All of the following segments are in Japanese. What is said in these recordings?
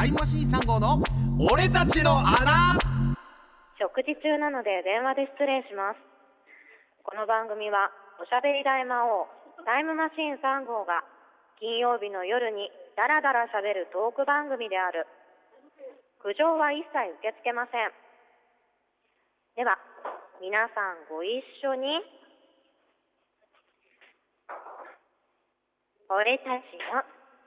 タイムマシーン3号の俺たちの穴。 食事中なので電話で失礼します。この番組はおしゃべり大魔王タイムマシーン3号が金曜日の夜にダラダラしゃべるトーク番組である。苦情は一切受け付けません。では皆さんご一緒に、俺たちの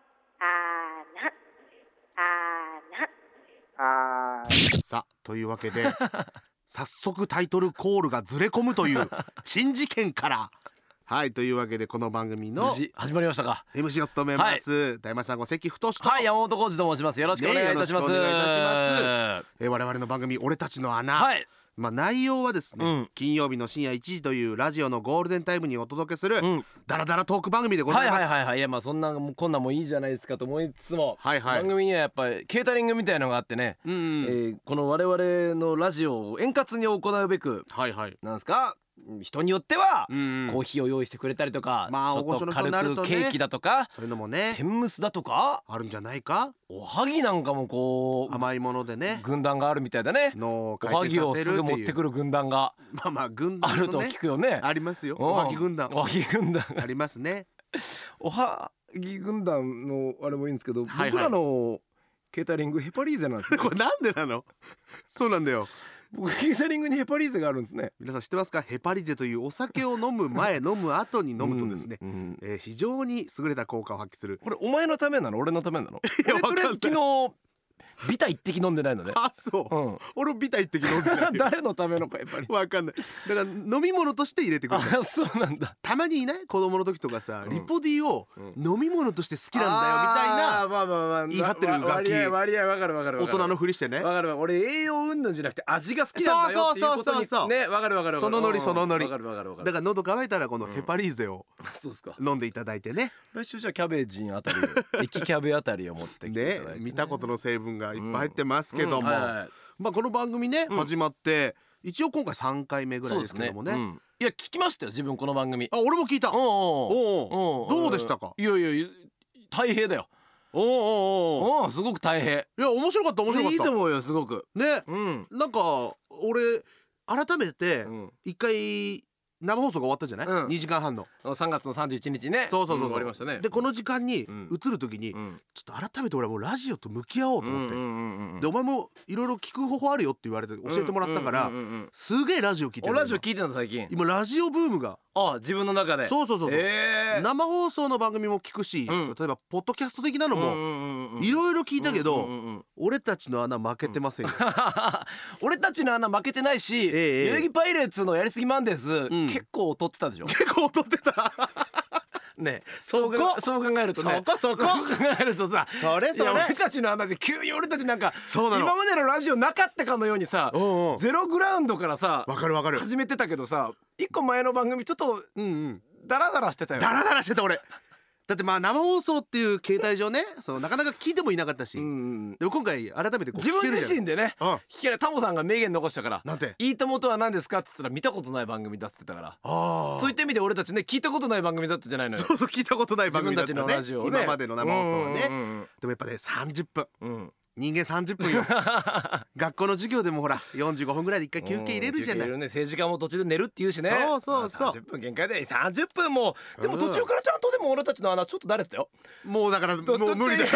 さあというわけで早速タイトルコールがずれ込むという珍事件からはいというわけでこの番組の無事始まりましたか。 MC を務めます、大魔さんご関太と、 はい、山本浩二と申します。よろしくお願いいたします。 よろしくお願いいたします。我々の番組俺たちの穴、 はい、 内容はですね、金曜日の深夜1時というラジオのゴールデンタイムにお届けする、ダラダラトーク番組でございます。 いや、まあそんなこんなんもいいじゃないですかと思いつつも、番組にはやっぱりケータリングみたいのがあってね、この我々のラジオを円滑に行うべく、なんですか、人によってはコーヒーを用意してくれたりとか、ちょっと軽くケーキだとか、 そういうのもね、 天むすだとかあるんじゃないか。 おはぎなんかもこう甘いものでね、 軍団があるみたいだね。おはぎをすぐ持ってくる軍団が軍団あると聞くよね。 ありますよ、おはぎ軍団。 おはぎ軍団ありますね。 おはぎ軍団のあれもいいんですけど、僕らのケータリングヘパリーゼなんですね。 これなんでなの？そうなんだよ。 僕ケータリングにヘパリーゼがあるんですね。 皆さん知ってますか？ヘパリゼというお酒を飲む前飲む後に飲むとですね、非常に優れた効果を発揮する。 これお前のためなの？俺のためなの？俺とりあえず昨日ビタ一滴飲んでないのね。 あ、そう、俺ビタ一滴飲んでない誰のためのかやっぱりわかんない。だから飲み物として入れてくる。 あ、そうなんだ。 たまにいない？子供の時とかさ、リポディを飲み物として好きなんだよみたいな言い張ってるガキ、 割合わかる大人のふりしてね。 わかる。俺栄養云々じゃなくて味が好きなんだよっていうことにね、わかる。 そのノリそのノリ。 わかる。 だから喉乾いたらこのヘパリーゼを飲んでいただいてね。 来週じゃあキャベジンあたり、液キャベあたりを持ってきていただいてね。 見たことの成分がいっぱい入ってますけども、この番組ね始まって一応今回3回目ぐらいですけどもね。 いや聞きましたよ自分この番組。 俺も聞いた。どうでしたか？ いや大変だよ。すごく大変。 いや面白かった。いいと思うよすごくね。なんか俺改めて一回生放送が終わったじゃない、2時間半の 3月の31日ね。 そう終わりましたね。 でこの時間に移る時にちょっと改めて俺はもうラジオと向き合おうと思って、でお前もいろいろ聞く方法あるよって言われて教えてもらったからすげえラジオ聞いてる。 ラジオ聞いてたの最近。 今ラジオブームが自分の中で。 そう生放送の番組も聞くし、例えばポッドキャスト的なのもいろいろ聞いたけど、俺たちの穴負けてませんよ。 俺たちの穴負けてないし、代々木パイレーツのやりすぎマンデーズ結構劣ってたでしょ。 結構劣ってたね、そう考えるとね、 そう考えるとさ、俺たちの穴で急に俺たちなんか今までのラジオなかったかのようにさ、ゼログラウンドからさ始めてたけどさ、一個前の番組ちょっとダラダラしてたよ。 ダラダラしてた俺。だって生放送っていう形態上ね、なかなか聞いてもいなかったし、でも今回改めて自分自身でね聞ける。タモさんが名言残したから、 なんていいともとは何ですかって言ったら見たことない番組だっつってたから、そういった意味で俺たちね聞いたことない番組だったじゃないのよ。 聞いたことない番組だったね、 自分たちのラジオをね、 今までの生放送はね。でもやっぱね30分、人間30分よ。学校の授業でもほら45分ぐらいで1回休憩入れるじゃない。 政治家も途中で寝るって言うしね。 そう 30分限界で30分もでも途中からちゃんとでも俺たちの穴ちょっとだれてたよ。 もうだからもう無理だよ。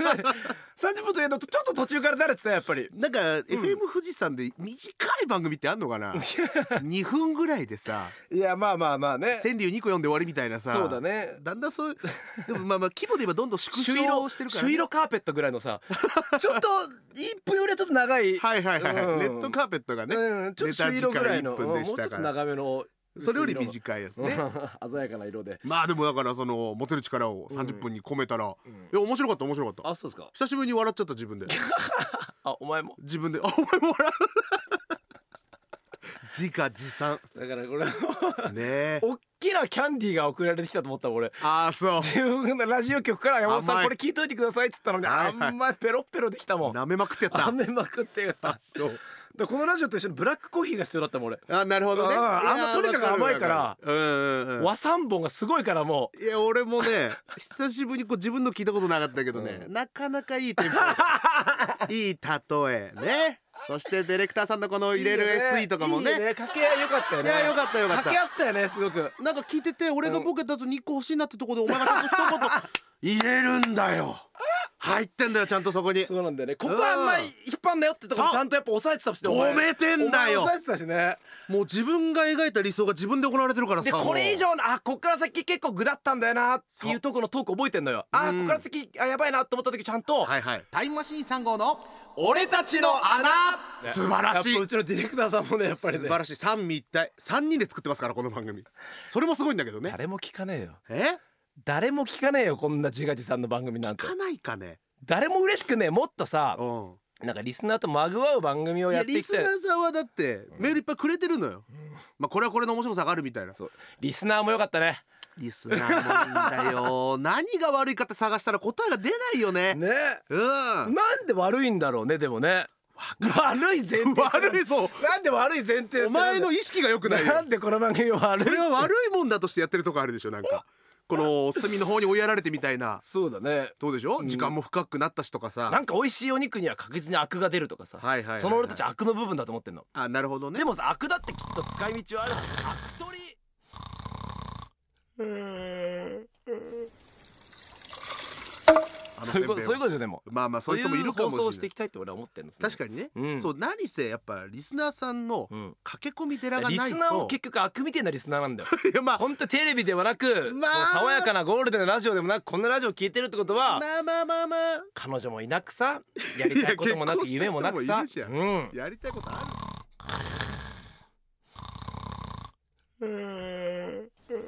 30分というとちょっと途中からだれてたやっぱり。 なんか FM 富士山で短い番組ってあんのかな。2分ぐらいでさ、 いやまあね、 川柳2個読んで終わりみたいなさ。 そうだね。 だんだんそうでも規模で言えばどんどん縮小してるからね。 朱色カーペットぐらいのさ、ちょっと1分よりはちょっと長い、レッドカーペットがね、 ちょっと朱色ぐらいの、 もうちょっと長めの、 それより短いやつね。 鮮やかな色で。 でもだからモテる力を30分に込めたら、いや面白かった。 あ、そうですか。 久しぶりに笑っちゃった自分で。 お前も自分でお前も笑う。自画自賛だからこれね。 大きなキャンディーが送られてきたと思った俺。 そう自分のラジオ局から山本さんこれ聞いといてくださいって言ったのに、あんまりペロッペロできたもん。 舐めまくってやった。 舐めまくってやった。 そうらこのラジオと一緒にブラックコーヒーが必要だったもん俺。 あ、なるほどね。 とにかく甘いから、 和和三本がすごいからもう。いや俺もね久しぶりにこう自分の聞いたことなかったけどね、なかなかいいテンポいい例えね。そしてディレクターさんのこの入れる SE とかもね、 掛け合い良かったよね。 いやよかったよかった。 掛け合ったよねすごく。 なんか聞いてて俺がボケた後に1個欲しいなってとこでお前がちゃんと一言入れるんだよ。入ってんだよちゃんとそこに。 そうなんだよね。ここあんまり引っ張んなよってとこちゃんとやっぱ抑えてたし、 止めてんだよ。 抑えてたしね。 もう自分が描いた理想が自分で行われてるからさ。 でこれ以上のこっから先結構具だったんだよなっていうとこのトーク覚えてんのよ。こっから先やばいなって思った時ちゃんとタイムマシーン3号の俺たちの穴、素晴らしい。 うちのディレクターさんもねやっぱりね素晴らしい。三位一体3人で作ってますからこの番組。それもすごいんだけどね。 誰も聞かねえよ。誰も聞かねえよこんな自画自賛の番組なんて。 聞かないかね。 誰も嬉しくねえ。もっとさ、なんかリスナーとまぐわう番組をやっていきたい。 リスナーさんはだってメールいっぱいくれてるのよ。まあこれはこれの面白さがあるみたいな。 リスナーもよかったね。 リスナーもいいんだよ何が悪いかって探したら答えが出ないよね。 なんで悪いんだろうね。でもね悪い前提。 悪い。そうなんで悪い前提。 お前の意識が良くないよ。 なんでこの番組悪い。 これは悪いもんだとしてやってるとこあるでしょ。なんかこの隅の方に追いやられてみたいな。 そうだね。 どうでしょう、時間も深くなったしとかさ。 なんか美味しいお肉には確実にアクが出るとかさ、その俺たちアクの部分だと思ってんの。 なるほどね。 でもさアクだってきっと使い道はある。アク取りそういうことでもまあそういう人もいるかもしれない。 放送していきたいって俺は思ってるんですね。 確かにね。そう何せやっぱリスナーさんの駆け込み寺がないと。 リスナーも結局悪みたいなリスナーなんだよ。いや本当テレビではなく爽やかなゴールデンなラジオでもなくこんなラジオ聞いてるってことは彼女もいなくさやりたいこともなく夢もなくさやりたいことある。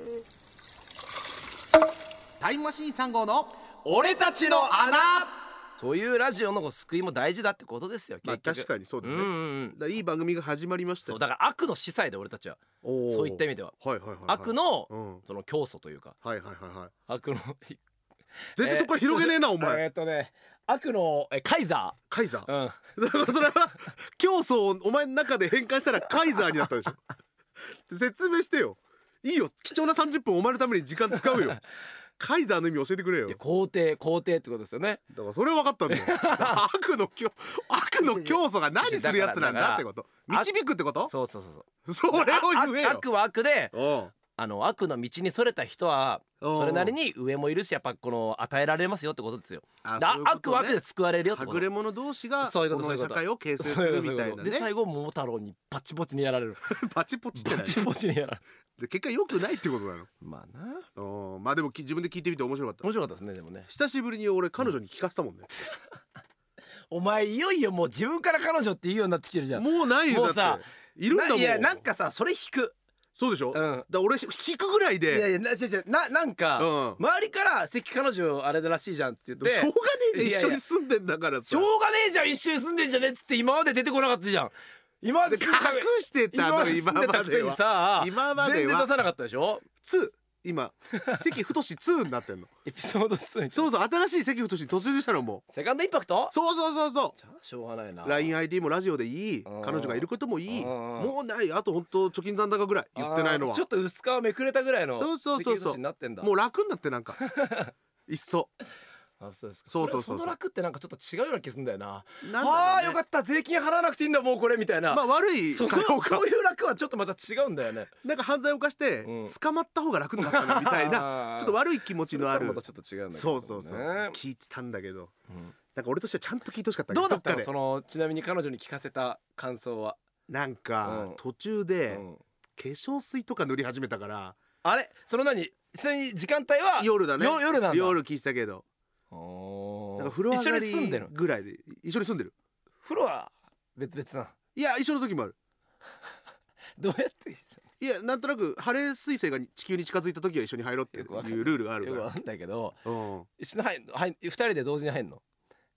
タイムマシーン3号の俺たちの穴。 そういうラジオの救いも大事だってことですよ。 確かにそうだね。いい番組が始まりました。 そうだから悪の司祭で俺たちはそういった意味では悪のその教祖というか悪の全然そこは広げねえなお前。 悪のカイザー。 だからそれは教祖をお前の中で変換したらカイザーになったでしょ。説明してよ。いいよ貴重な30分お前のために時間使うよ。カイザーの意味教えてくれよ。 皇帝ってことですよね。 だからそれは分かったんだよ。悪の教祖が何するやつなんだってこと。導くってこと。そうそれを言えよ。 悪は悪で悪の道にそれた人はそれなりに上もいるしやっぱこの与えられますよってことですよ。悪は悪で救われるよってこと。 はぐれ者同士がその社会を形成するみたいなね。 で最後桃太郎にパチポチにやられる。 パチポチってパチポチにやられる。 で結果良くないってことなの。 まあな。 まあでも自分で聞いてみて面白かった。 面白かったですね。でもね久しぶりに俺彼女に聞かせたもんね。 お前いよいよもう自分から彼女って言うようになってきてるじゃん。 もうないよ。もうさいるんだもん。 いやなんかさそれ引く。 そうでしょ。だ俺引くぐらいで。 いやなんか周りから関彼女あれだらしいじゃんって言って。 しょうがねえじゃん一緒に住んでんだからさ。 しょうがねえじゃん一緒に住んでんじゃねえっつって今まで出てこなかったじゃん。今まで隠してたの今までは。 今まで全然出さなかったでしょ。 2今関太2になってんの。 エピソード2。 そう新しい関太に突入したのもセカンドインパクト。 そうじゃあしょうがないな。 LINE-ID もラジオでいい、彼女がいることもいい、もうないあと本当貯金残高ぐらい言ってないのはちょっと薄皮めくれたぐらいのそうもう楽になってなんかいっそ。そうその楽ってなんかちょっと違うような気するんだよな。よかった税金払わなくていいんだもうこれみたいな。 まあ悪いそういう楽はちょっとまた違うんだよね。 なんか犯罪を犯して捕まった方が楽になったなみたいなちょっと悪い気持ちのある。 またちょっと違うんだけど。 そう聞いてたんだけどなんか俺としてはちゃんと聞いてほしかった。 どうだったのそのちなみに彼女に聞かせた感想は。 なんか途中で化粧水とか塗り始めたからあれその何ちなみに時間帯は夜だね。 夜なんだ。 夜聞いてたけどなんか風呂上がりぐらいで一緒に住んでる。 風呂は別々な。 いや一緒の時もある。 どうやって一緒に。いやなんとなくハレー彗星が地球に近づいた時は一緒に入ろうっていうルールがあるから。 よくわかんないけど一緒に2人で同時に入んの。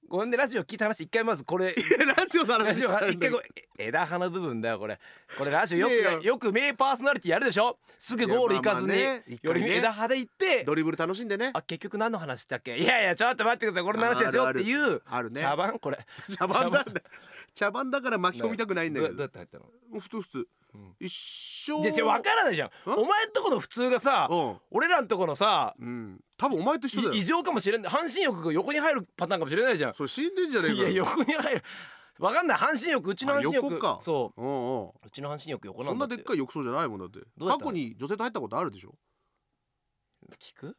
ごめんね、ラジオ聞いた話一回まずこれラジオの話した一回枝葉の部分だよこれラジオよく名パーソナリティやるでしょ。すぐゴール行かずにより枝葉で行ってドリブル楽しんでね。 結局何の話したっけ。いやちょっと待ってください、これの話ですよっていう茶番。これ茶番なんだ。茶番だから巻き込みたくないんだけど。 どうやって入ったの。 普通一生分からないじゃん。お前んとこの普通がさ、俺らんとこのさ、 多分お前と一緒だよ。 異常かもしれん。半身浴が横に入るパターンかもしれないじゃん。 それ死んでんじゃねえか。 いや横に入る。わかんない。半身浴、うちの半身浴横か。 そううちの半身浴横なんだって。 そんなでっかい浴槽じゃないもんだって。過去に女性と入ったことあるでしょ。 聞く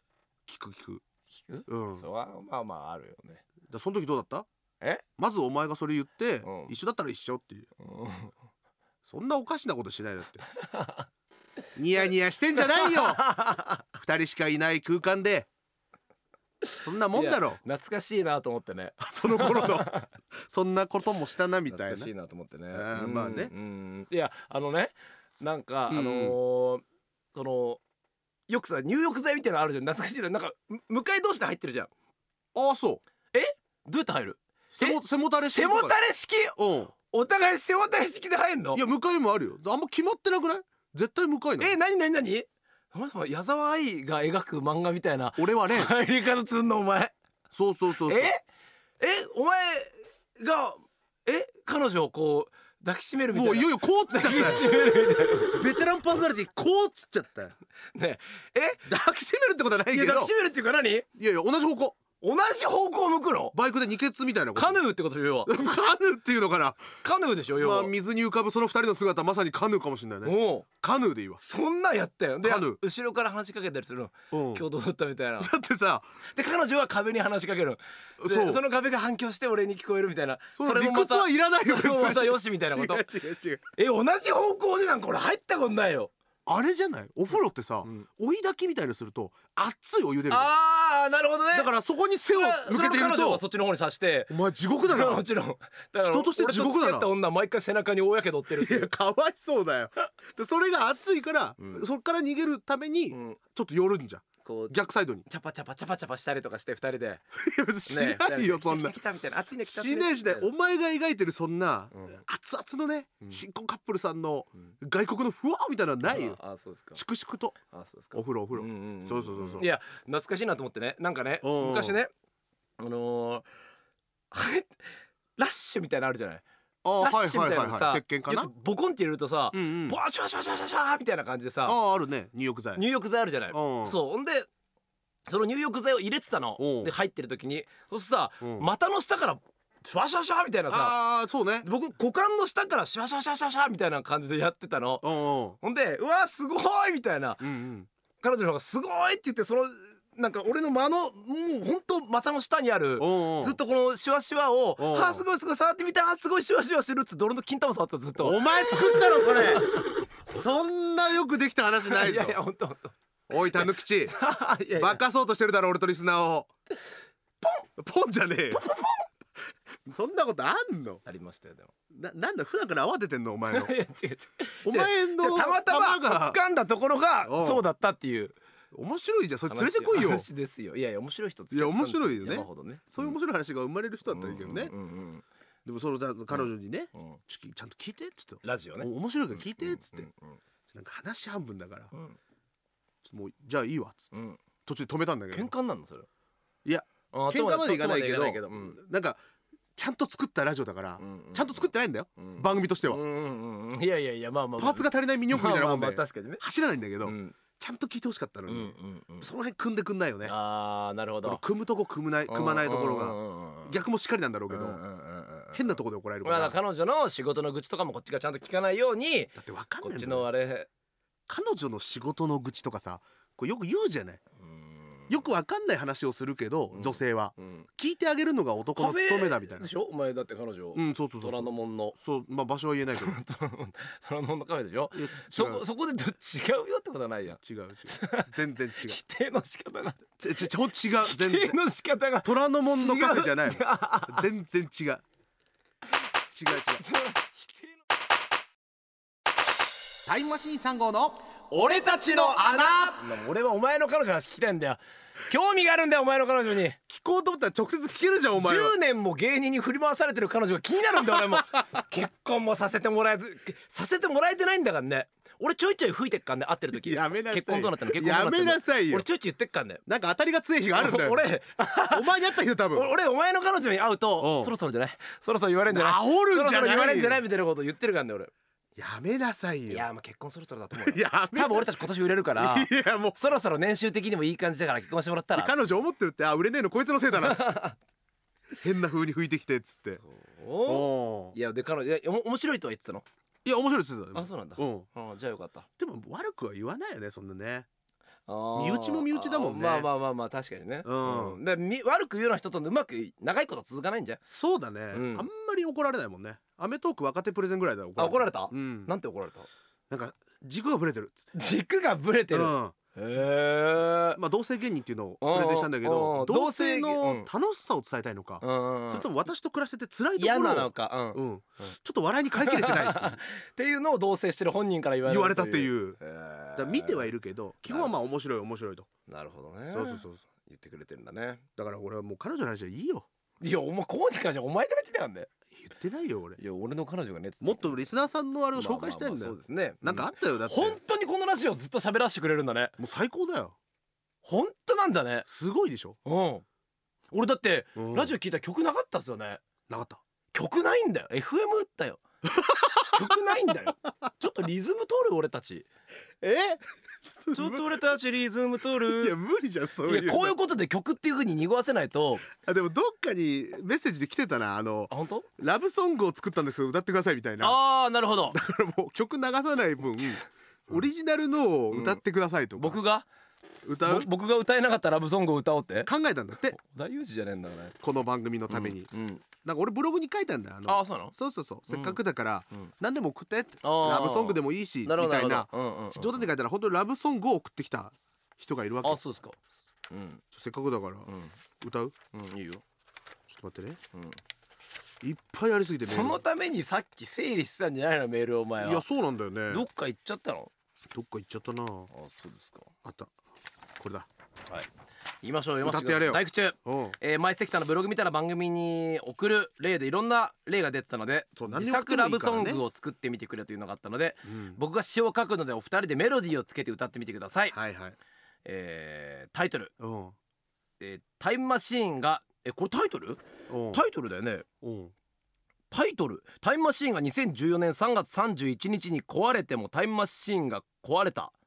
そうはまああるよね。 その時どうだった。まずお前がそれ言って一緒だったら一緒っていう。そんなおかしなことしないだってニヤニヤしてんじゃないよ2人しかいない空間で。そんなもんだろ。 懐かしいなと思ってねその頃のそんなこともしたなみたいな。 懐かしいなと思ってね。 まあね。 いやなんかそのよくさ入浴剤みたいなのあるじゃん。懐かしいな。なんか向かい同士で入ってるじゃん。 ああそう。 どうやって入る。 背もたれ式。お互い背もたれ式で入んの。 いや向かいもあるよ。あんま決まってなくない。絶対向かいな。 何矢沢愛が描く漫画みたいな俺はね入り方すんのお前。 そうお前が彼女をこう抱きしめるみたいな。 もういよいよこうっつっちゃったよベテランパーソナリティこうっつっちゃったよね。 抱きしめるってことはないけど。 抱きしめるっていうか何。いや同じ方向。 同じ方向向くの。 バイクで二ケツみたいなこと。 カヌーってことよ。 カヌーっていうのかな。 カヌーでしょ要は。 水に浮かぶその二人の姿まさにカヌーかもしれないね。カヌーでいいわ。 そんなんやったよ。でカヌー後ろから話しかけたりするの。今日どうだったみたいな。 だってさで彼女は壁に話しかける。その壁が反響して俺に聞こえるみたいな。 それ理屈はいらないよ。 それもまたよしみたいなこと。 違う。 同じ方向でなんか俺入ったことないよ。 あれじゃない。お風呂ってさ追い炊きみたいにすると熱いお湯出る。 なるほどね。 だからそこに背を向けているとそっちの方に刺して。 お前地獄だな。 もちろん人として地獄だな。 俺と付き合った女毎回背中に大やけど負ってるっていう。 いやかわいそうだよでそれが熱いからそっから逃げるためにちょっと寄るんじゃん。逆サイドにチャパチャパしたりとかして二人で。 いや別にしないよそんな。 来たみたいな。熱いね来た。 しねえしねえ。お前が描いてるそんな熱々のね新婚カップルさんの外国のふわみたいなのはないよ。 そうですか。 粛々とお風呂。そういや懐かしいなと思ってね。なんかね昔ねラッシュみたいなのあるじゃない。ラッシュみたいなのさ石鹸かな。 ボコンって入れるとさボワシャシャシャシャシャみたいな感じでさ。 あるね入浴剤あるじゃない。そうほんでその入浴剤を入れてたので入ってる時にそしてさ股の下からシャシャシャみたいなさ。 そうね。 僕股間の下からシャシャシャシャシャみたいな感じでやってたの。ほんでうわすごいみたいな。彼女の方がすごいって言ってそのなんか俺の間のもうほんと股の下にあるずっとこのシワシワをすごい触ってみたすごいシワシワしてるっつって俺の金玉触ってたずっと。 お前作ったろそれそんなよくできた話ないぞ。 いやほんとおいたぬきちバカそうとしてるだろ俺とリスナーを。ポンじゃねえよそんなことあんの。 ありましたよ。でもなんだ普段から慌ててんのお前の。 いや違うお前のたまたま掴んだところがそうだったっていう。 面白いじゃんそれ連れてこいよ。 話ですよ。いや面白い人つけいや面白いよね。そういう面白い話が生まれる人だったらいいけどね。でもその彼女にねちゃんと聞いてっつってラジオね面白いから聞いてっつってなんか話半分だからもうじゃあいいわっつって途中で止めたんだけど。 喧嘩になるのそれ。 いや喧嘩までいかないけどなんかちゃんと作ったラジオだからちゃんと作ってないんだよ番組としては。 いやまあパーツが足りないミニ四駆みたいなもんで走らないんだけどちゃんと聞いてほしかったのにその辺組んでくんないよね。 なるほど。 組むとこ組まないところが逆もしっかりなんだろうけど変なとこで怒られるから。 彼女の仕事の愚痴とかもこっちがちゃんと聞かないように。 だって分かんないんだよこっちのあれ彼女の仕事の愚痴とかさこれよく言うじゃない。よくわかんない話をするけど女性は聞いてあげるのが男の務めだみたいな。 でしょお前だって彼女。 そう虎ノ門の。 そう場所は言えないけど虎ノ門のカフェでしょ。そこで違うよってことはないやん。 違う全然違う。 否定の仕方が違う全然否定の仕方が虎ノ門のカフェじゃない全然違うタイムマシーン3号の俺たちの穴。俺はお前の彼女の話聞きたいんだよ。興味があるんだよお前の彼女に。 聞こうと思ったら直接聞けるじゃんお前は。 10年も芸人に振り回されてる彼女が気になるんだよ俺も。結婚もさせてもらえてないんだからね。俺ちょいちょい吹いてっかんね、会ってる時。 やめなさい。 結婚どうなったの結婚どうなったの。 やめなさいよ。 俺ちょいちょい言ってっかんね。 なんか当たりが強い日があるんだよ。 俺お前に会った人多分。 俺お前の彼女に会うとそろそろじゃない、そろそろ言われんじゃない、 治るんじゃない、 そろそろ言われんじゃないみたいなこと言ってるからね俺。 やめなさいよ。 いやもう結婚そろそろだと思うよ。 やめ。 多分俺たち今年売れるから。 いやもうそろそろ年収的にもいい感じだから結婚してもらったら。 彼女思ってるって、あ売れねえのこいつのせいだなっつって変な風に吹いてきてっつって。 いやで彼女面白いとは言ってたの。 いや面白いっつってた。 あそうなんだ。じゃあよかった。 でも悪くは言わないよねそんなね。身内も身内だもんね。 まあ確かにね。悪く言うような人とうまく長いこと続かないんじゃん。 そうだね。あんまり怒られないもんね。アメトーク若手プレゼンぐらいだよ。 怒られた。なんて怒られた。 なんか軸がブレてるっつって。 軸がブレてる。へえ。 まあ同性芸人っていうのをプレゼンしたんだけど、同性の楽しさを伝えたいのか、それとも私と暮らしてて辛いところを嫌なのか、 ちょっと笑いに変えきれてないっていうのを同棲してる本人から言われたっていう。 だ見てはいるけど基本はまあ面白いと。 なるほどね。 そう言ってくれてるんだね。 だから俺はもう彼女の話はいいよ。 いやお前こうに関してはお前から言ってたんだよ。 言ってないよ俺。 いや俺の彼女がねもっとリスナーさんのあれを紹介したいんだよ。 そうですね。 なんかあったよ。だって本当にこのラジオずっと喋らせてくれるんだね。 もう最高だよ。 本当なんだね。 すごいでしょ。 俺だってラジオ聞いたら曲なかったっすよね。 なかった。 曲ないんだよ。 FM だよ。曲ないんだよ。ちょっとリズム取る俺たち。ちょっと俺たちリズム取る。 いや無理じゃんそういう。 いやこういうことで曲っていう風に濁わせないと。 でもどっかにメッセージで来てたな。 本当？ ラブソングを作ったんですけど歌ってくださいみたいな。 なるほど。 だからもう曲流さない分オリジナルのを歌ってくださいとか。 僕が僕が歌えなかったラブソングを歌おうって考えたんだって。 小田裕二じゃねえんだからね。 この番組のために。なんか俺ブログに書いたんだよ。 そうなの？ そうせっかくだから何でも送ってって。ラブソングでもいいしみたいな。冗談で書いたら本当にラブソングを送ってきた人がいるわけ。 そうですか。 せっかくだから歌う？ いいよ。 ちょっと待ってね。いっぱいありすぎて。 そのためにさっき整理したんじゃないのメールお前は。 いやそうなんだよね。 どっか行っちゃったの？ どっか行っちゃったな。 そうですか。 あったこれだ。 はい言いましょう。 歌ってやれよ。 大工中前関さんのブログ見たら番組に送る例でいろんな例が出てたので自作ラブソングを作ってみてくれというのがあったので僕が詩を書くのでお二人でメロディーをつけて歌ってみてください。タイトルタイムマシーンがこれタイトルだよね。タイトルタイムマシーンが2014年3月31日に壊れてもタイムマシーンが壊れた。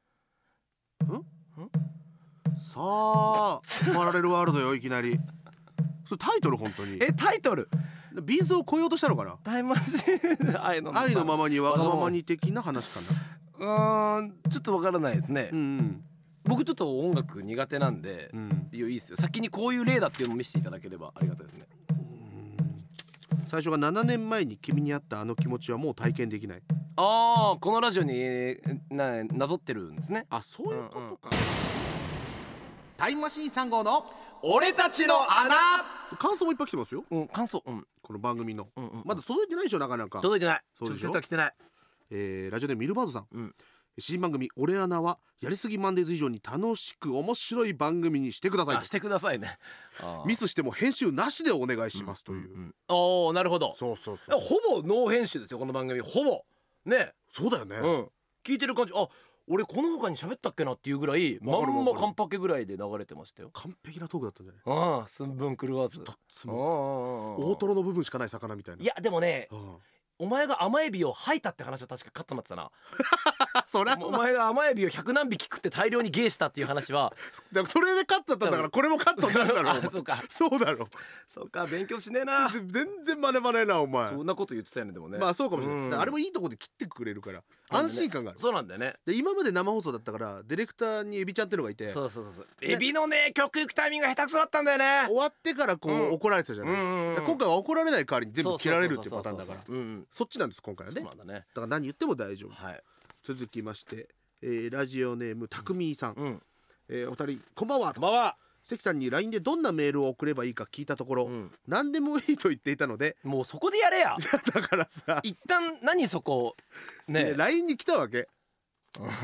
さあパラレルワールドよいきなり。それタイトル本当に。 タイトルビーズを来ようとしたのかな。 タイムマシーン愛のままにわがままに的な話かな。 ちょっとわからないですね。僕ちょっと音楽苦手なんでいいですよ。先にこういう例だっていうのを見せていただければありがたいですね。 最初が7年前に君に会ったあの気持ちはもう体験できない。 このラジオになぞってるんですね。 そういうことか。タイムマシーン3号の俺たちの穴。感想もいっぱい来てますよ。 感想この番組のまだ届いてないでしょ。なかなか届いてない。 そうでしょ。 直接は来てない。 ラジオでミルバードさん新番組俺穴はやりすぎマンデーズ以上に楽しく面白い番組にしてください。 してくださいね。 ミスしても編集なしでお願いしますという。 なるほど。 そうほぼノー編集ですよこの番組。ほぼね。 そうだよね。 聞いてる感じ俺この他に喋ったっけなっていうぐらいまんまカンパケぐらいで流れてましたよ。 完璧なトークだったんじゃない。 寸分狂わず大トロの部分しかない魚みたいな。 いやでもねお前が甘エビを吐いたって話は確かカットになってたな。 それお前が甘エビを100何匹食って大量に芸したっていう話はそれでカットだったんだからこれもカットになるだろう。 そうかそうだろ。 そうか勉強しねえな。 全然真似ねえなお前。 そんなこと言ってたよね。でもねまあそうかもしれない。あれもいいとこで切ってくれるから安心感がある。 そうなんだよね。 で今まで生放送だったからディレクターにエビちゃんってのがいて。 そうエビのね曲行くタイミングが下手くそだったんだよね。 終わってからこう怒られてたじゃない。今回は怒られない代わりに全部切られるっていうパターンだからそっちなんです今回はね。だから何言っても大丈夫。続きましてラジオネームたくみーさんお二人こんばんは。 こんばんは。 関さんに LINE でどんなメールを送ればいいか聞いたところ何でもいいと言っていたのでもうそこでやれや。 だからさ一旦何そこね LINE に来たわけ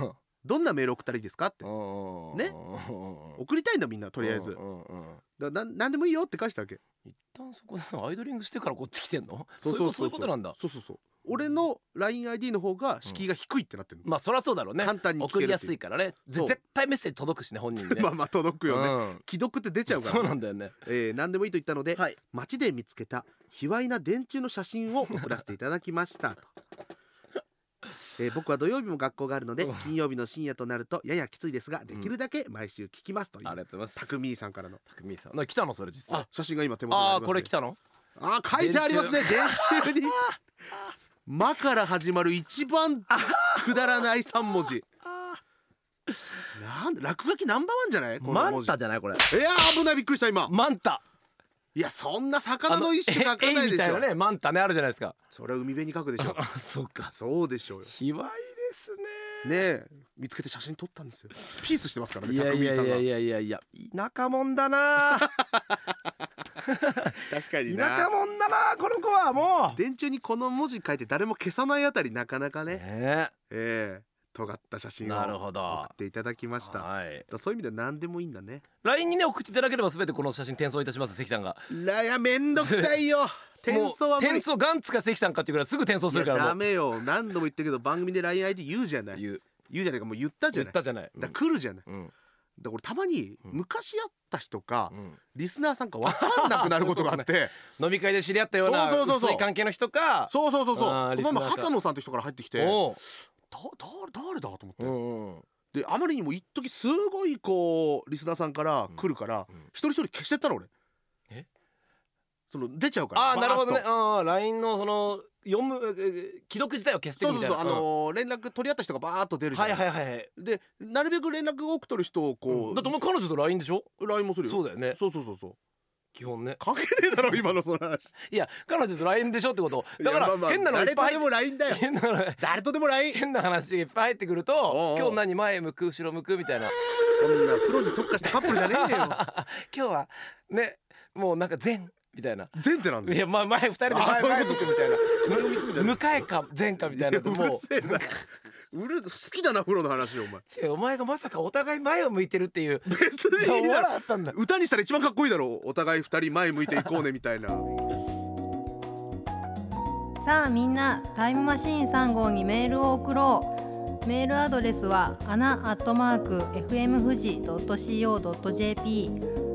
どんなメール送ったらいいですかってね、送りたいんだみんなとりあえず。なんでもいいよって返したわけ。 一旦そこでアイドリングしてからこっち来てんの？そういうことなんだ。 そう。俺の LINE-ID の方が敷居が低いってなってるの。 まあそりゃそうだろうね。簡単に送りやすいからね。絶対メッセージ届くしね、本人にね。 まあ届くよね。既読って出ちゃうから。 そうなんだよね。 何でもいいと言ったので、街で見つけた卑猥な電柱の写真を送らせていただきましたと。僕は土曜日も学校があるので金曜日の深夜となるとややきついですが、できるだけ毎週聞きますという。 ありがとうございます。 たくみーさんからの。 たくみーさん。来たのそれ実際。 写真が今手元にありますね。 これ来たの？ 書いてありますね。電柱に「ま」から始まる一番くだらない3文字。なんで落書きナンバーワンじゃない？ マンタじゃないこれ。 危ない、びっくりした今。 マンタ。 いや、そんな魚の一種書かないでしょ。 みたいなね、マンタね、あるじゃないですか。 それは海辺に書くでしょ。 そうか。 そうでしょうよ。 卑猥ですね。 ねえ、見つけて写真撮ったんですよ。ピースしてますからね。 いや田舎もんだな。 確かにな。 田舎もんだな、この子はもう。 電柱にこの文字書いて誰も消さないあたり、なかなかね。尖った写真を送っていただきました。そういう意味では何でもいいんだね。 LINE にね送っていただければ全てこの写真転送いたします。関さんが。 いや、めんどくさいよ。転送は無理。 転送ガンツか関さんかっていうからすぐ転送するから。 ダメよ、何度も言ったけど番組で LINE-ID 言うじゃない。言うじゃないか、もう言ったじゃない。だ来るじゃない。だからたまに昔会った人かリスナーさんか分かんなくなることがあって、 飲み会で知り合ったような薄い関係の人か。 そうこの前畑野さんって人から入ってきて、誰だと思って、であまりにも一時すごいこうリスナーさんから来るから一人一人消してったの俺。その出ちゃうから。 なるほどね。LINE のその読む既読自体を消してみたいな。 連絡取り合った人がバーッと出るじゃん。でなるべく連絡が多く取る人をこう。だってお前彼女と LINE でしょ。 LINE もするよ。そうだよね。そう基本ね。関係ねえだろ今のその話。いや、彼女と LINE でしょってこと。だから変なのいっぱい。誰とでも LINE だよ。誰とでも LINE。変な話がいっぱい入ってくると、今日何前向く後ろ向くみたいな。 そんな風呂に特化したカップルじゃねえよ。 今日はね、もうなんか善みたいな。 善ってなんだよ。 いや、前2人で前向くみたいな。迎えか善かみたいな。もう好きだな風呂の話よお前。 違う、お前がまさかお互い前を向いてるっていう。 別にいいだろ。歌にしたら一番かっこいいだろ。お互い2人前向いていこうねみたいな。 さあみんな、タイムマシーン3号にメールを送ろう。メールアドレスはana@fmfuji.co.jp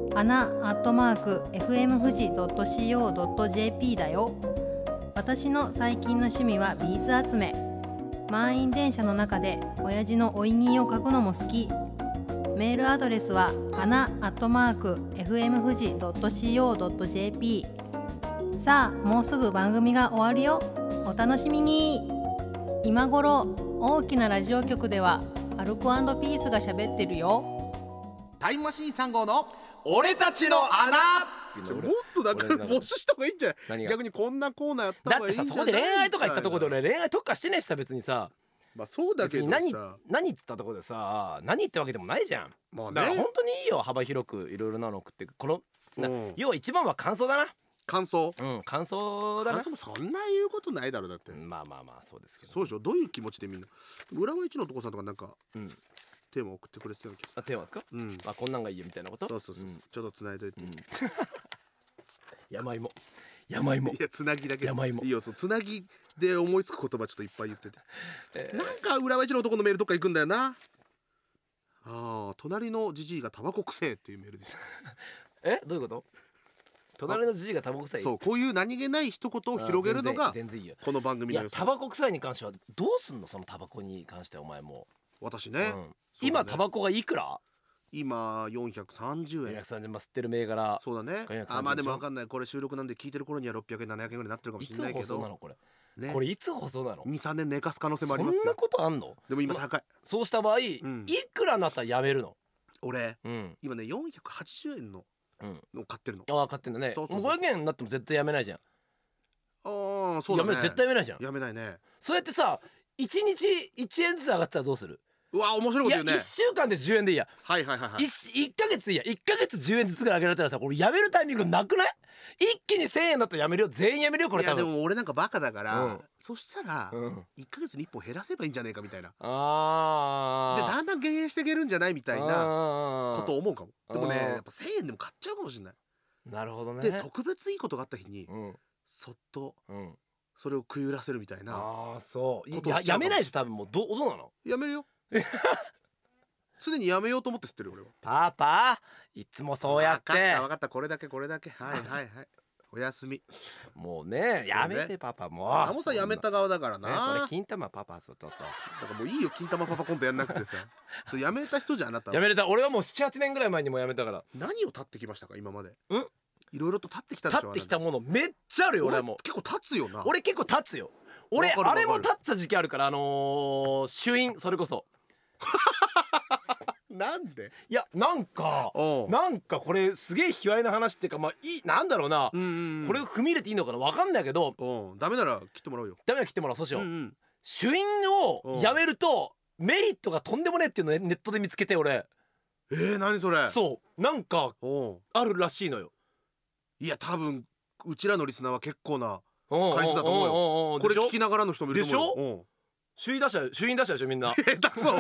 ana@fmfuji.co.jp だよ。私の最近の趣味はビーズ集め。満員電車の中で親父のおいにを書くのも好き。メールアドレスはana@fmfuji.co.jp。 さあもうすぐ番組が終わるよ。お楽しみに。今頃大きなラジオ局ではアルコ&ピースが喋ってるよ。 タイムマシーン3号の俺たちの穴。もっとだから募集した方がいいんじゃない？逆にこんなコーナーやった方がいいんじゃない？だってさ、そこで恋愛とか言ったところで俺恋愛特化してねえしさ、別にさ。まあそうだけどさ、 何っつったところでさ、何ってわけでもないじゃん。だから本当にいいよ、幅広くいろいろなの送って。この要は一番は感想だな。 感想。 感想だな。 感想もそんな言うことないだろ。だってまあそうですけど。 そうでしょ。どういう気持ちでみんな。浦和一のとこさんとかなんかテーマ送ってくれてたわけです。 テーマですか？こんなんがいいよみたいなこと。 そうちょっとつないどいて。 山芋。いやつなぎだけ山芋。 いいよ、そうつなぎで思いつく言葉ちょっといっぱい言ってて、なんか浦和一の男のメールどっか行くんだよな。隣のジジイがタバコくせえっていうメールでした。 どういうこと？隣のジジイがタバコ臭い。 そう、こういう何気ない一言を広げるのがこの番組の。 いや、タバコ臭いに関してはどうすんの？そのタバコに関してはお前も。 私ね、 今タバコがいくら？ 今430円。 430円、吸ってる銘柄。 そうだね。まあでも分かんない。これ収録なんで聞いてる頃には600円700円ぐらいになってるかもしれないけど。 いつ放送なのこれ？これいつ放送なの？ 2,3 年寝かす可能性もありますよ。 そんなことあんの？でも今高い。 そうした場合いくらになったらやめるの？ 俺今ね480円の買ってるの。 買ってんだね。もう500円になっても絶対やめないじゃん。 そうだね。 絶対やめないじゃん。 やめないね。 そうやってさ1日1円ずつ上がったらどうする？ うわ面白いこと言うね。 1週間で10円でいいや。 はいはいはいはい。 1ヶ月いいや。1ヶ月10円ずつぐらい上げられたらさ、これやめるタイミングなくない？一気に1000円だったらやめるよ。全員やめるよこれ多分。 いやでも俺なんかバカだから、 うんそしたら、 うん 1ヶ月に1本減らせばいいんじゃねえかみたいな。であだんだん減塩していけるんじゃないみたいなこことを思うかも。でもねあーやっぱ1000円でも買っちゃうかもしれない。 なるほどね。 で特別いいことがあった日にうんそっとうん。 それを食い売らせるみたいな。 ああそうことをしちゃうかもやめないでしょ多分。もうどうなの？ やめるよ。常にやめようと思って吸ってるよ俺は。 パパいつもそうやって分かった分かった、これだけこれだけ、はいはいはい。おやすみ。 もうねやめてパパもう。 あもさんやめた側だからねそな。 れ金玉パパそうちょっとだからもういいよ金玉パパコントやんなくてさ。それやめた人じゃんあなたは。 やめれた。俺はもう7、8年ぐらい前にもやめたから。 何を立ってきましたか今まで。 うんいろいろと立ってきたでしょ。 立ってきたものめっちゃあるよ俺はもう。 結構立つよな。 俺結構立つよ。俺わかるわかるあれも立った時期あるから朱印それこそ。 なんで。 いやなんかおうこれすげえ卑猥な話っていうかまあなんだろうな、 うんうんうん。 これを踏み入れていいのかなわかんないけど、 ダメなら切ってもらうよ。 ダメだ切ってもらおう。そうしよう。 ん。 朱印をやめるとメリットがとんでもねえっていうのをネットで見つけて俺。 何それ。 そうなんかおうあるらしいのよ。 いや多分うちらのリスナーは結構な回回数だと思うよ。これ聞きながらの人もいると思うよ。 朱印出したでしょみんな。 下手そう。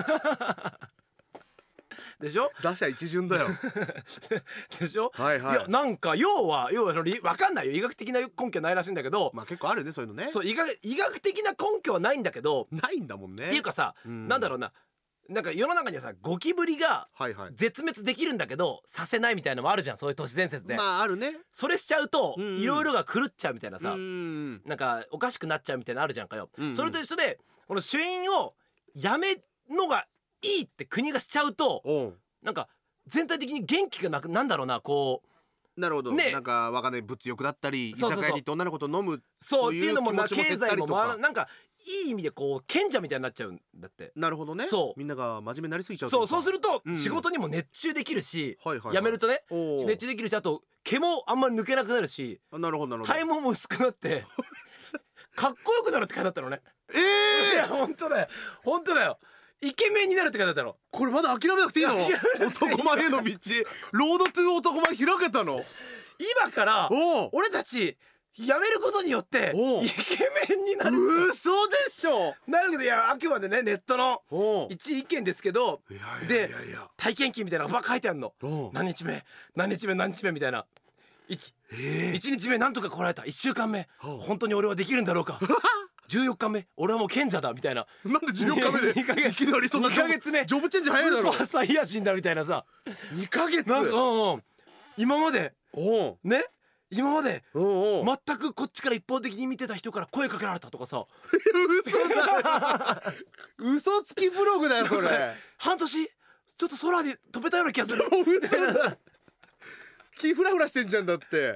でしょ打者一巡だよ。 でしょ。 はいはい。 いやなんか要はそのわかんないよ。医学的な根拠ないらしいんだけど、 まあ結構あるよねそういうのね。 そう医学的な根拠はないんだけど、 ないんだもんね。 っていうかさ、なんだろうな、なんか世の中にはさゴキブリがはいはい。 絶滅できるんだけどさせないみたいなのもあるじゃん。そういう都市伝説で、 まああるね。 それしちゃうとうんうんいろいろが狂っちゃうみたいなさ、 うんなんかおかしくなっちゃうみたいなのあるじゃんかよ、 うんうんそれと一緒でこの朱印をやめのがいいって国がしちゃうとおうなんか全体的に元気がなくなんだろうなこうなるほど。 ねなんかわかんない物欲だったり居そうそうそう酒屋に行って女の子と飲む。 そうっていうのもな経そういう気持ちも減ったりとか済もなんかいい意味でこう賢者みたいになっちゃうんだって。 なるほどね。 そうみんなが真面目になりすぎちゃう。 そうするとうん仕事にも熱中できるし、 はいはいはい。 やめるとねおう熱中できるし、あと毛もあんまり抜けなくなるしなるほどなるほど。 体毛も薄くなってかっこよくなるって書いてあったのね。いや本当だよ本当だよ。イケメンになるって書いてあったの。 これまだ諦めなくていいの？ 諦めなくていい男前への道ロードトゥ男前開けたの？ 今からおう俺たちやめることによっておうイケメンになる嘘でしょ。 なるけど、いやあくまでねネットのおう一意見ですけど、 いやいやでいやいや。 体験記みたいなのがバッ書いてあるの。 おう何日目何日目何日目みたいな。1日目なんとか来られた。1週間目おう本当に俺はできるんだろうか。14日目俺はもう賢者だみたいな。 なんで14日目で 2ヶ月いきなりそんな 2ヶ月目ジョブチェンジ早いだろ。 スーパーサイヤ人だみたいなさ。 2ヶ月。 なんか今までおうね今までおうおう。 全くこっちから一方的に見てた人から声かけられたとかさ。 嘘だよ。嘘つきブログだよそれ。 半年ちょっと空で飛べたような気がする。 嘘だ。気フラフラしてんじゃんだって。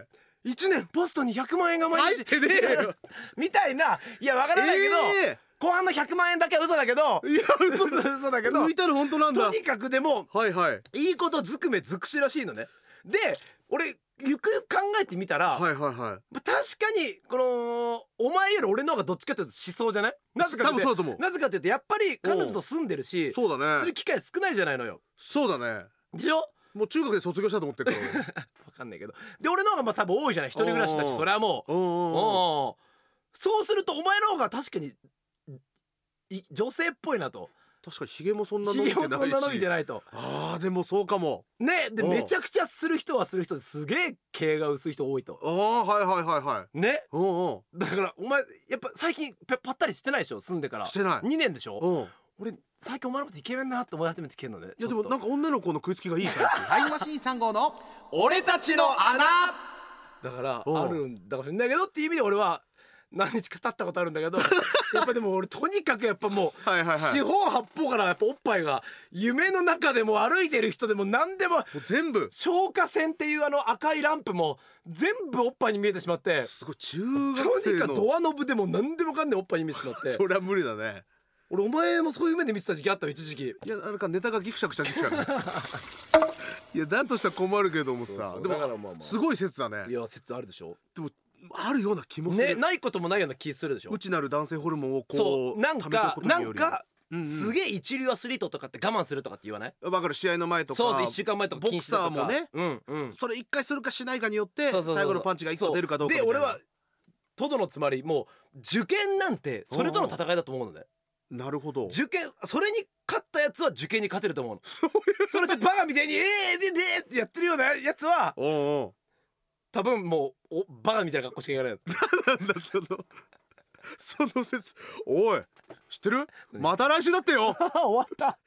1年ポストに100万円が毎日入ってねえよ。 みたいな。いやわからないけど、後半の100万円だけは嘘だけどいや嘘だけど浮いたら本当なんだ。 とにかくでもはいはいいいことずくめ尽くしらしいのね。で俺ゆくゆく考えてみたら、 はいはいはい。 確かにこのお前より俺の方がどっちかというとしそうじゃない？なぜか多分そうだと思う。 なぜかというとやっぱり彼女と住んでるしそうだね。 する機会少ないじゃないのよ。 そうだね。 でしょ？ もう中学で卒業したと思ってるから。 わかんないけど、で俺の方がまあ多分多いじゃない。一人暮らしだしそれはもうおそうするとお前の方が確かに女性っぽいなと。 確かにヒゲもそんなひげ伸びてないし。 もそんな伸びてないとあーでもそうかも。 ね。でうんめちゃくちゃする人はする人ですげえ毛が薄い人多いとああはいはいはいはい。 ね。 うんだからお前やっぱ最近ぱったりしてないでしょ住んでから。 してない。 2年でしょ。 うん。 俺最近お前のことイケメンだなって思い始めてきてんのね。 いやでもなんか女の子の食いつきがいい最近。 タイムマシーン3号の俺たちの穴。 だからうんあるんだかもしれないけどっていう意味で俺は何日か経ったことあるんだけどやっぱでも俺とにかくやっぱもうはいはいはい。 四方八方からやっぱおっぱいが夢の中でも歩いてる人でも何でももう全部。 消火栓っていう赤いランプも全部おっぱいに見えてしまってすごい中と学生の。 にかくドアノブでも何でもかんでもおっぱいに見えてしまってそりゃ無理だね。 俺お前もそういう目で見てた時期あったよ一時期。 いやなんかネタがギクシャクした時期からね。いやだとしたら困るけどもさ。でだからもすごい説だねい。や説あるでしょ。 でもあるような気もする。 ねないこともないような気するでしょ。 内なる男性ホルモンをこそううなん溜めておくかことによりなんかすげえ一流アスリートとかって我慢するとかって言わない？ わかる。試合の前とか、 そうそう、1週間前とかボクサーもね、それ1回するかしないかによって最後のパンチが1個出るかどうかみたいな。 で俺はトドのつまりもう受験なんてそれとの戦いだと思うので。 なるほど。 受験、それに勝ったやつは受験に勝てると思うの。それでバカみたいにってやってるようなやつは多分もうバカみたいな格好しかいかない。 なんだその説。おい知ってる？また来週だってよ。 終わった。